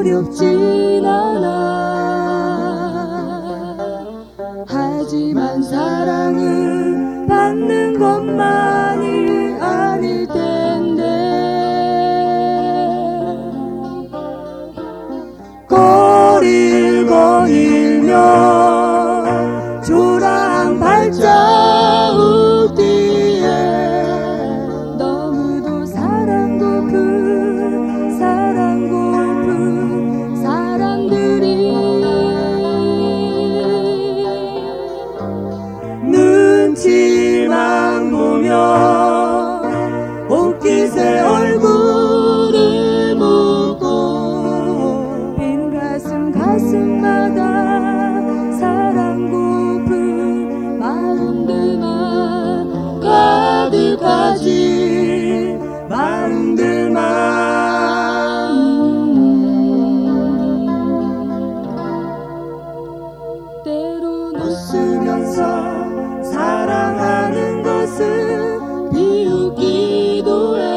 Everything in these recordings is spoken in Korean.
어렵진 않아. 하지만 사랑은 받는 것만이 아닐 텐데, 거리를 거닐며 초라한 발자국 뒤에 너무도 사랑 고픈 사람들이 눈치만 보며 옷깃에 얼굴을 묻고 빈 가슴마다 사랑 고픈 마음들만 가득하지, 마음들만. 때론 웃으면서 사랑하는 것은 비웃기도 해.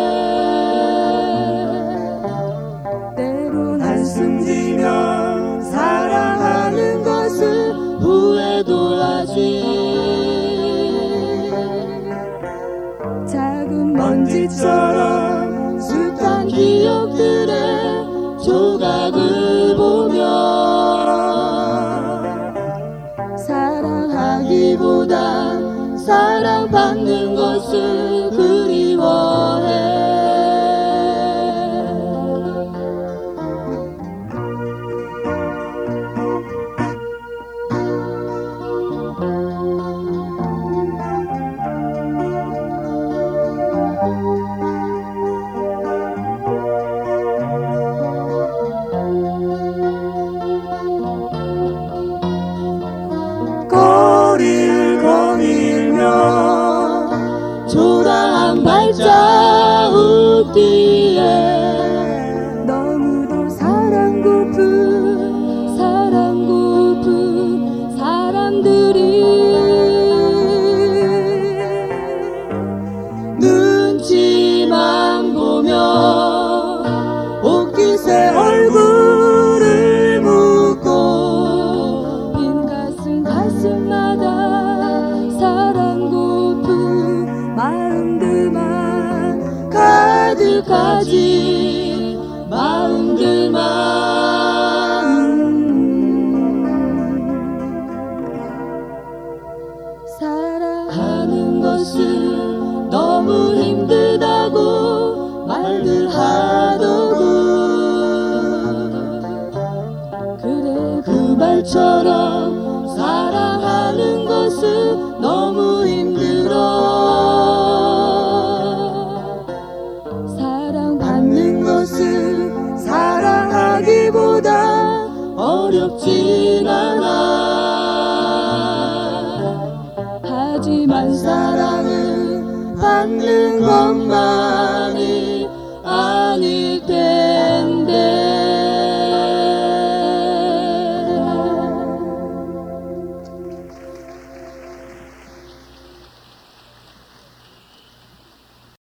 때론 한숨 지며 사랑하는 것은 후회도 하지. 작은 먼지처럼 숱한 기억들의 조각을 보며 사랑하기보단 사랑받는 것을 그리워해. 거리를 거닐며 초라한 발자국 뒤에 너무도 사랑 고픈 사람들이 눈치만 보며 옷깃에 얼굴을 묻고 빈 가슴마다 사랑 고픈 마음들만 가득하지, 마음들만. 사랑하는 것은 너무 힘들다고 말들 하더군. 그래, 그 말처럼 사랑하는 것은 너무 힘들어. 사랑받는 것은 사랑하기보다 어렵진 않아. 하지만 사랑은 받는 것만이